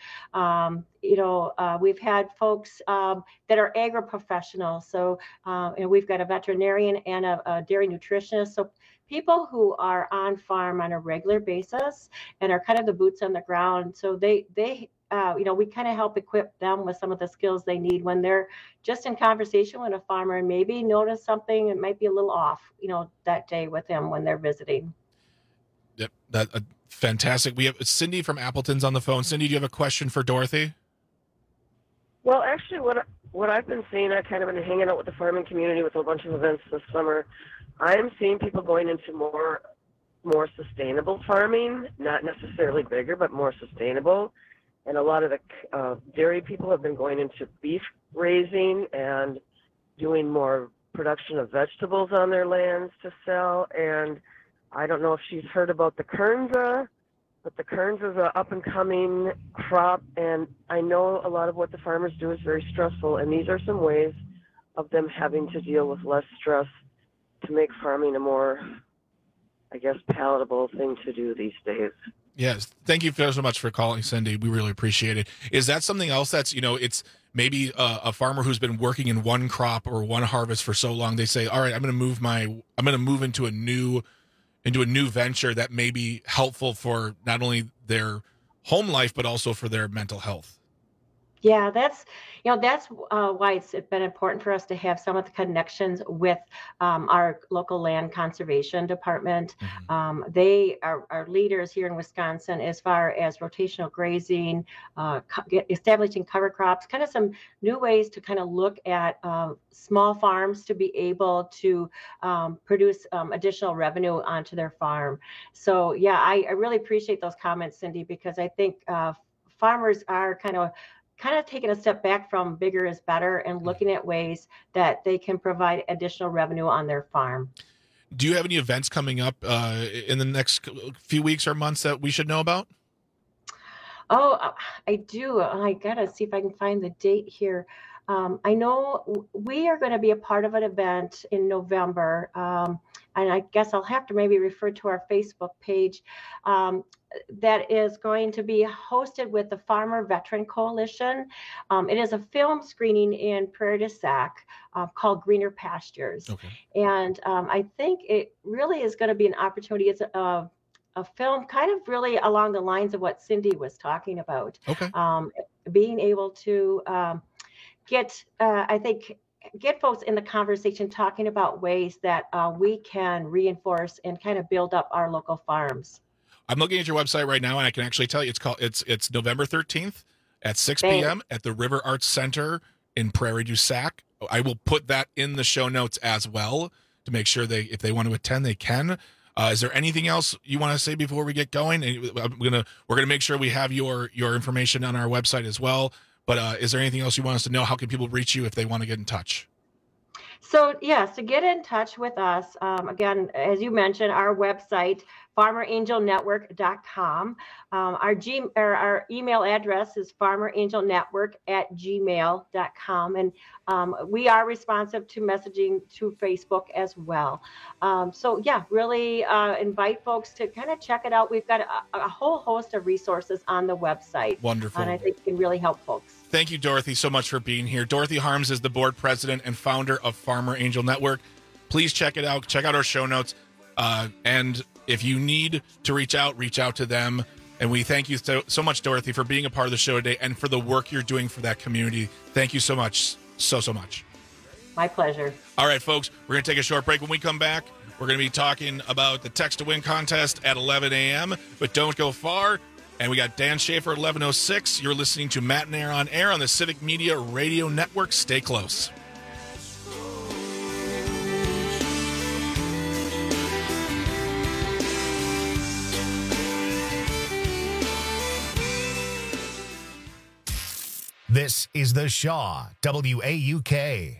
We've had folks that are agri-professionals. So we've got a veterinarian and a dairy nutritionist. So people who are on farm on a regular basis and are kind of the boots on the ground. So we kind of help equip them with some of the skills they need when they're just in conversation with a farmer and maybe notice something that might be a little off, that day with him when they're visiting. Yep, fantastic. We have Cindy from Appleton's on the phone. Cindy, do you have a question for Dorothy? Well, actually, what I've been seeing, I've kind of been hanging out with the farming community with a bunch of events this summer. I'm seeing people going into more sustainable farming, not necessarily bigger, but more sustainable. And a lot of the dairy people have been going into beef raising and doing more production of vegetables on their lands to sell. And I don't know if she's heard about the Kernza, but the Kernza is an up-and-coming crop. And I know a lot of what the farmers do is very stressful. And these are some ways of them having to deal with less stress to make farming a more, I guess, palatable thing to do these days. Yes. Thank you so much for calling, Cindy. We really appreciate it. Is that something else that's, it's maybe a farmer who's been working in one crop or one harvest for so long, they say, all right, I'm going to move into a new venture that may be helpful for not only their home life, but also for their mental health. Yeah, that's why it's been important for us to have some of the connections with our local land conservation department. Mm-hmm. They are leaders here in Wisconsin as far as rotational grazing, establishing cover crops, kind of some new ways to kind of look at small farms to be able to produce additional revenue onto their farm. So yeah, I really appreciate those comments, Cindy, because I think farmers are kind of taking a step back from bigger is better and looking at ways that they can provide additional revenue on their farm. Do you have any events coming up in the next few weeks or months that we should know about? Oh, I do. I got to see if I can find the date here. I know we are going to be a part of an event in November, and I guess I'll have to maybe refer to our Facebook page. That is going to be hosted with the Farmer Veteran Coalition. It is a film screening in Prairie du Sac called Greener Pastures. Okay. And I think it really is going to be an opportunity. It's a film kind of really along the lines of what Cindy was talking about. Okay. Being able to get folks in the conversation talking about ways that we can reinforce and kind of build up our local farms. I'm looking at your website right now, and I can actually tell you it's November 13th at 6 p.m. at the River Arts Center in Prairie du Sac. I will put that in the show notes as well to make sure if they want to attend, they can. Is there anything else you want to say before we get going? We're gonna make sure we have your information on our website as well. But is there anything else you want us to know? How can people reach you if they want to get in touch? So yes, to get in touch with us, again, as you mentioned, our website, farmerangelnetwork.com. Our email address is farmerangelnetwork@gmail.com. And we are responsive to messaging to Facebook as well. So yeah, really invite folks to kind of check it out. We've got a whole host of resources on the website. Wonderful. And I think it can really help folks. Thank you, Dorothy, so much for being here. Dorothy Harms is the board president and founder of Farmer Angel Network. Please check it out. Check out our show notes. And if you need to reach out to them. And we thank you so much, Dorothy, for being a part of the show today and for the work you're doing for that community. Thank you so much. So much. My pleasure. All right, folks, we're going to take a short break. When we come back, we're going to be talking about the Text to Win contest at 11 a.m. But don't go far. And we got Dan Schaefer at 11:06. You're listening to Matt and Air on Air on the Civic Media Radio Network. Stay close. This is The Shaw, WAUK.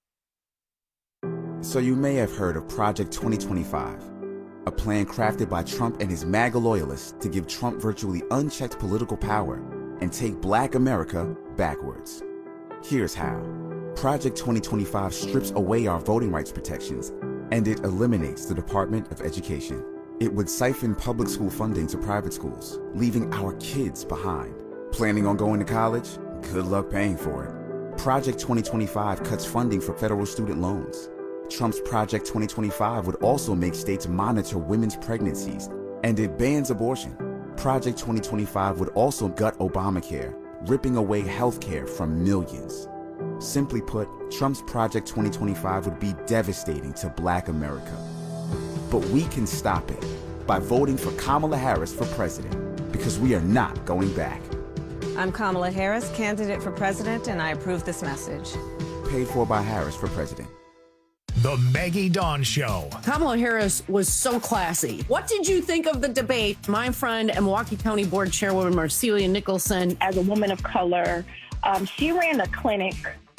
So you may have heard of Project 2025, a plan crafted by Trump and his MAGA loyalists to give Trump virtually unchecked political power and take Black America backwards. Here's how. Project 2025 strips away our voting rights protections, and it eliminates the Department of Education. It would siphon public school funding to private schools, leaving our kids behind. Planning on going to college? Good luck paying for it. Project 2025 cuts funding for federal student loans. Trump's Project 2025 would also make states monitor women's pregnancies, and it bans abortion. Project 2025 would also gut Obamacare, ripping away health care from millions. Simply put, Trump's Project 2025 would be devastating to Black America. But we can stop it by voting for Kamala Harris for president, because we are not going back. I'm Kamala Harris, candidate for president, and I approve this message. Paid for by Harris for president. The Maggie Dawn Show. Kamala Harris was so classy. What did you think of the debate? My friend and Milwaukee County Board Chairwoman Marcelia Nicholson. As a woman of color, she ran a clinic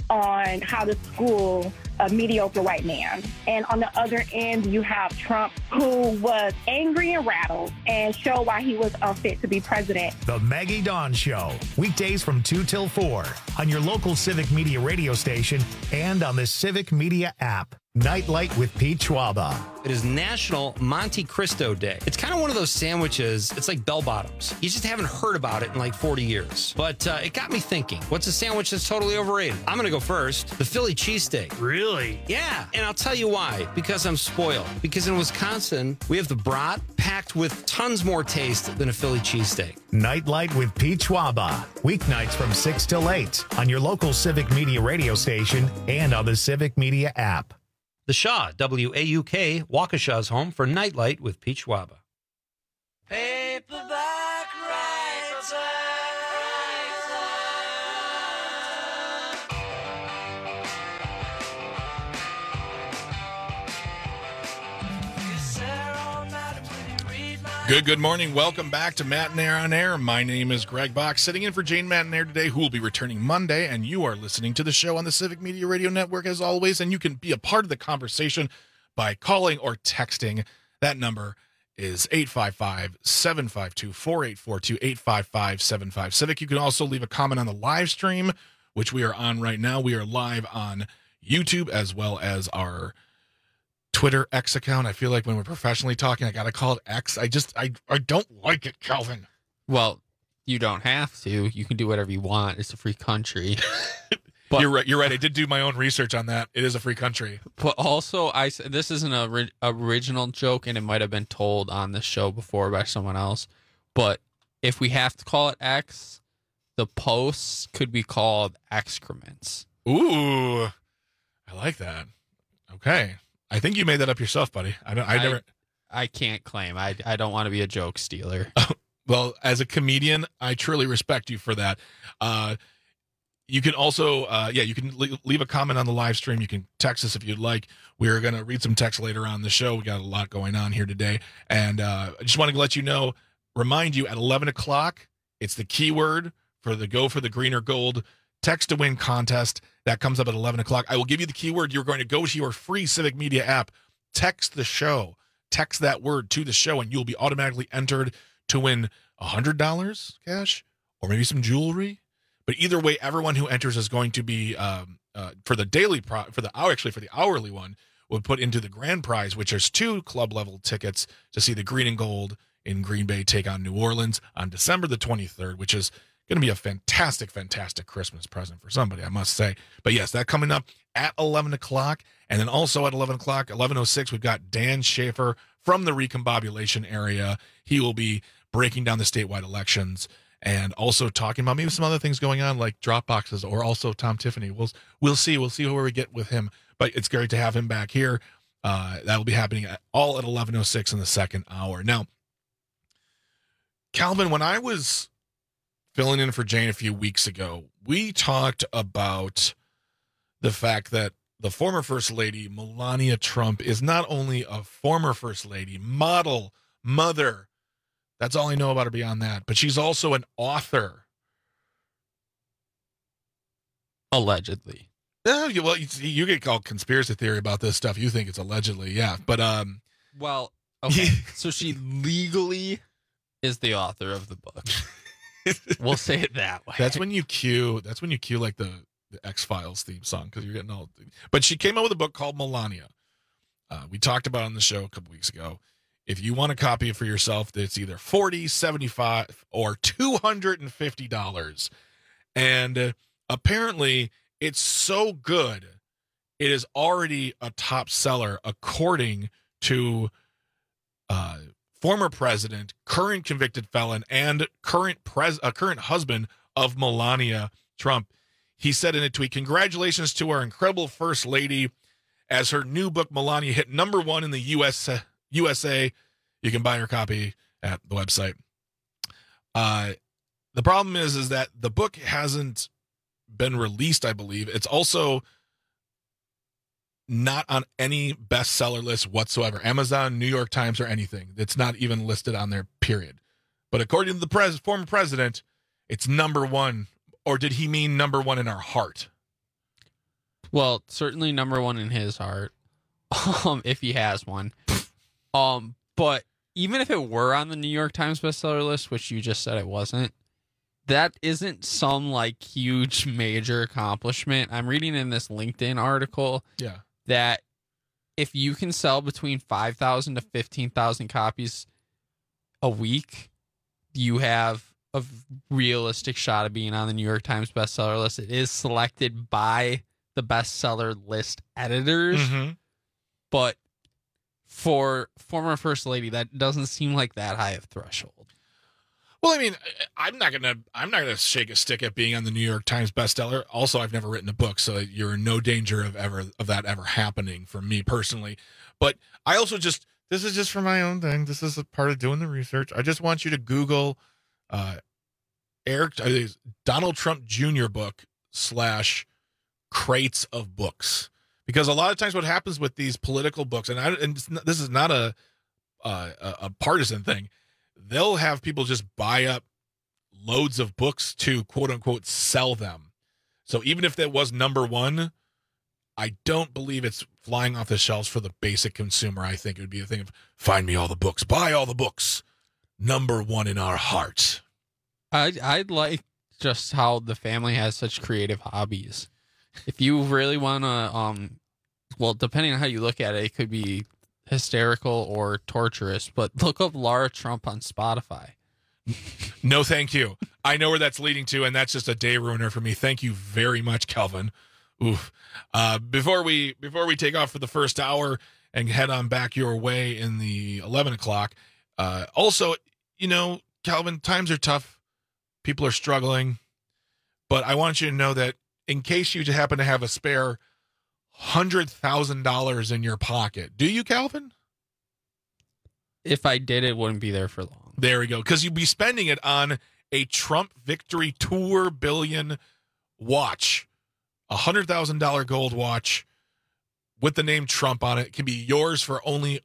on how to school a mediocre white man. And on the other end, you have Trump, who was angry and rattled and showed why he was unfit to be president. The Maggie Dawn Show. Weekdays from 2 till 4 on your local Civic Media radio station and on the Civic Media app. Nightlight with Pete Schwaba. It is National Monte Cristo Day. It's kind of one of those sandwiches. It's like bell bottoms. You just haven't heard about it in like 40 years. But it got me thinking, what's a sandwich that's totally overrated? I'm going to go first. The Philly cheesesteak. Really? Yeah. And I'll tell you why. Because I'm spoiled. Because in Wisconsin, we have the brat packed with tons more taste than a Philly cheesesteak. Nightlight with Pete Schwaba. Weeknights from 6 till 8 on your local Civic Media radio station and on the Civic Media app. The Shaw, WAUK, Waukesha's home for Nightlight with Pete Schwaba. Paperback writer. Good morning. Welcome back to Matinaire on Air. My name is Greg Bach, sitting in for Jane Matinaire today, who will be returning Monday, and you are listening to the show on the Civic Media Radio Network as always, and you can be a part of the conversation by calling or texting. That number is 855-752-4842, 855-75-CIVIC. You can also leave a comment on the live stream, which we are on right now. We are live on YouTube as well as our Twitter X account. I feel like when we're professionally talking, I got to call it X. I don't like it, Calvin. Well, you don't have to. You can do whatever you want. It's a free country. But you're right. I did do my own research on that. It is a free country. But also, this isn't an original joke, and it might have been told on the show before by someone else. But if we have to call it X, the posts could be called excrements. Ooh, I like that. Okay. I think you made that up yourself, buddy. I can't claim. I don't want to be a joke stealer. Well, as a comedian, I truly respect you for that. You can also, you can leave a comment on the live stream. You can text us if you'd like. We're going to read some text later on in the show. We got a lot going on here today. And I just wanted to let you know, remind you at 11 o'clock, it's the keyword for the Go for the Green or Gold Text to Win contest. That comes up at 11 o'clock. I will give you the keyword. You're going to go to your free Civic Media app, text the show, text that word to the show, and you'll be automatically entered to win $100 cash or maybe some jewelry. But either way, everyone who enters is going to be for the hourly one will put into the grand prize, which is 2 club level tickets to see the Green and Gold in Green Bay take on New Orleans on December the 23rd, which is going to be a fantastic, fantastic Christmas present for somebody, I must say. But yes, that coming up at 11 o'clock. And then also at 11 o'clock, 11:06, we've got Dan Schaefer from the recombobulation area. He will be breaking down the statewide elections and also talking about maybe some other things going on like drop boxes or also Tom Tiffany. We'll see where we get with him. But it's great to have him back here. That will be happening all at 11:06 in the second hour. Now, Calvin, when I was filling in for Jane a few weeks ago, we talked about the fact that the former First Lady, Melania Trump, is not only a former First Lady, model, mother. That's all I know about her beyond that. But she's also an author. Allegedly. Well, you get called conspiracy theory about this stuff. You think it's allegedly, yeah. But well, okay. So she legally is the author of the book. We'll say it that way. That's when you cue like the X-Files theme song, because you're getting all. But she came out with a book called Melania. We talked about it on the show a couple weeks ago. If you want to copy it for yourself, it's either $40, $75, or $250. And apparently, it's so good, it is already a top seller, according to former president, current convicted felon, and current husband of Melania Trump. He said in a tweet, "Congratulations to our incredible first lady, as her new book Melania hit #1 in the USA. You can buy her copy at the website." The problem is that the book hasn't been released, I believe. It's also not on any bestseller list whatsoever. Amazon, New York Times, or anything. It's not even listed on there, period. But according to the former president, it's #1. Or did he mean #1 in our heart? Well, certainly #1 in his heart, if he has one. But even if it were on the New York Times bestseller list, which you just said it wasn't, that isn't some like huge major accomplishment. I'm reading in this LinkedIn article that if you can sell between 5,000 to 15,000 copies a week, you have a realistic shot of being on the New York Times bestseller list. It is selected by the bestseller list editors, but for former First Lady, that doesn't seem like that high of threshold. Well, I mean, I'm not gonna shake a stick at being on the New York Times bestseller. Also, I've never written a book, so you're in no danger of that ever happening for me personally. But I also this is just for my own thing. This is a part of doing the research. I just want you to Google Donald Trump Jr. book / crates of books, because a lot of times what happens with these political books, and this is not a partisan thing. They'll have people just buy up loads of books to quote unquote sell them. So even if that was #1, I don't believe it's flying off the shelves for the basic consumer. I think it would be a thing of find me all the books, buy all the books, #1 in our heart. I'd like just how the family has such creative hobbies. If you really want to, well, depending on how you look at it, it could be hysterical or torturous, but look up Laura Trump on Spotify. No, thank you. I know where that's leading to, and that's just a day ruiner for me. Thank you very much, Kelvin. Oof. Before we take off for the first hour and head on back your way in the 11 o'clock, also, Kelvin, times are tough. People are struggling, but I want you to know that in case you happen to have a spare $100,000 in your pocket. Do you, Calvin? If I did, it wouldn't be there for long. There we go. Because you'd be spending it on a Trump Victory Tour Billion watch. $100,000 gold watch with the name Trump on it. It can be yours for only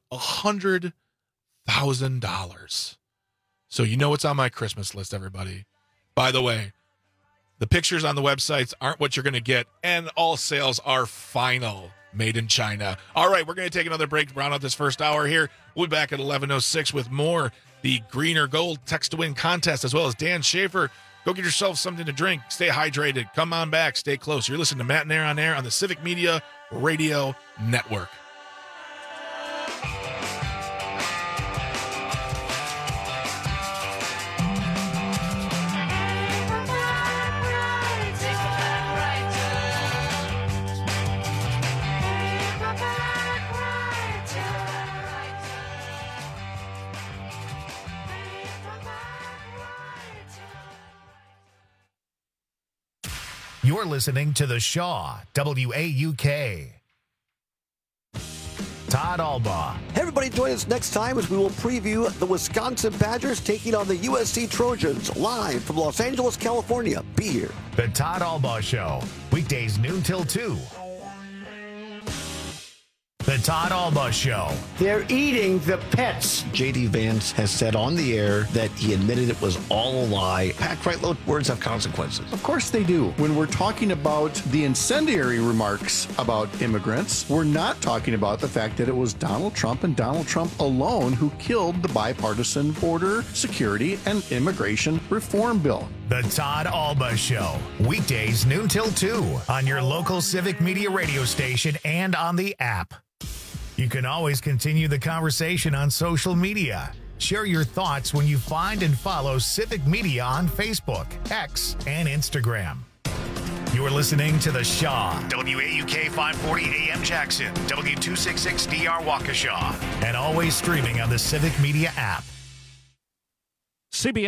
$100,000. So you know what's on my Christmas list, everybody. By the way, the pictures on the websites aren't what you're going to get, and all sales are final. Made in China. All right, we're going to take another break to round out this first hour here. We'll be back at 11:06 with more the Green or Gold Text to Win contest, as well as Dan Schaefer. Go get yourself something to drink. Stay hydrated. Come on back. Stay close. You're listening to Matt and Air on Air on the Civic Media Radio Network. You're listening to The Shaw, WAUK. Todd Albaugh. Hey, everybody, join us next time as we will preview the Wisconsin Badgers taking on the USC Trojans live from Los Angeles, California. Be here. The Todd Albaugh Show, weekdays noon till 2. The Todd Alba Show. They're eating the pets. J.D. Vance has said on the air that he admitted it was all a lie. Packed right low, words have consequences. Of course they do. When we're talking about the incendiary remarks about immigrants, we're not talking about the fact that it was Donald Trump and Donald Trump alone who killed the bipartisan border security and immigration reform bill. The Todd Alba Show. Weekdays noon till 2 on your local Civic Media radio station and on the app. You can always continue the conversation on social media. Share your thoughts when you find and follow Civic Media on Facebook, X, and Instagram. You're listening to The Shaw, WAUK 540 AM Jackson, W266DR Waukesha, and always streaming on the Civic Media app. CBS